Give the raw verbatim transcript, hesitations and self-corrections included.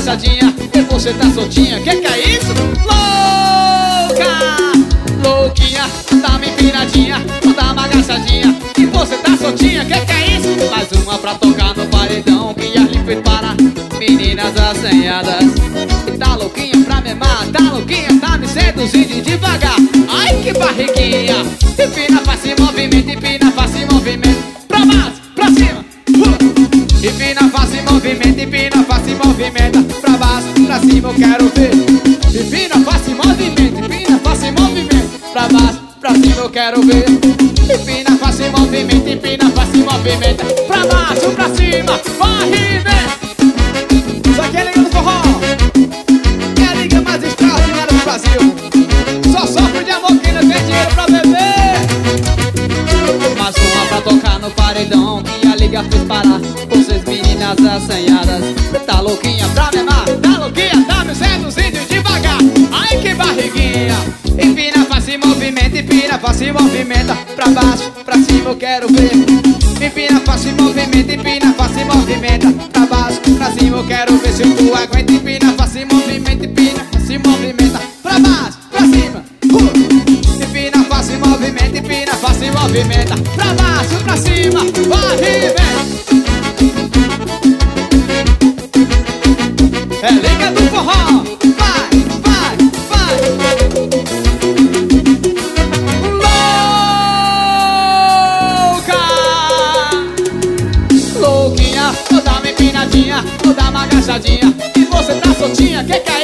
agachadinha e você tá soltinha. Que que é isso? Louca, louquinha, dá uma empinadinha, dá uma agachadinha e você tá soltinha. Que que é isso? Mais uma pra tocar no paredão que a Arlene fez para meninas assanhadas. E tá louquinha pra me amar, tá louquinha, tá me seduzindo devagar. Ai que barriguinha, empina, faz esse movimento, empina, faz esse movimento. Pra baixo, pra cima, uh. Empina, faz esse movimento, empina, faz esse movimento. Pra baixo, pra cima eu quero ver. Empina, faz esse movimento, empina, faz esse movimento. Pra baixo, pra cima eu quero ver. Empina, faz esse movimento, empina, faz esse movimento. Pra baixo, pra cima, vai ver. Isso aqui é Liga do Forró, é a liga mais extraordinária do Brasil. Só sofre de amor quem não tem dinheiro pra beber. Mais uma pra tocar no paredão que a liga fez parar. Vocês meninas assanhadas, tá louquinha pra me amar, tá louquinha, tá me seduzindo devagar. Ai que barriguinha, empina, faz esse movimento, empina, faz esse movimento. Pra baixo, pra cima eu quero ver. Empina, faz esse movimento, empina, faz esse movimento. Pra baixo, pra cima eu quero ver se tu aguenta. Empina, faz esse movimento, empina, faz esse movimento. Pra baixo, pra cima, uh. Empina, faz esse movimento, empina, faz esse movimento. Pra baixo, pra cima, vai ver. É Liga do Forró, vai, vai, vai. Louca, louquinha, vou dar uma empinadinha, vou dar uma agachadinha e você tá soltinha. Que que é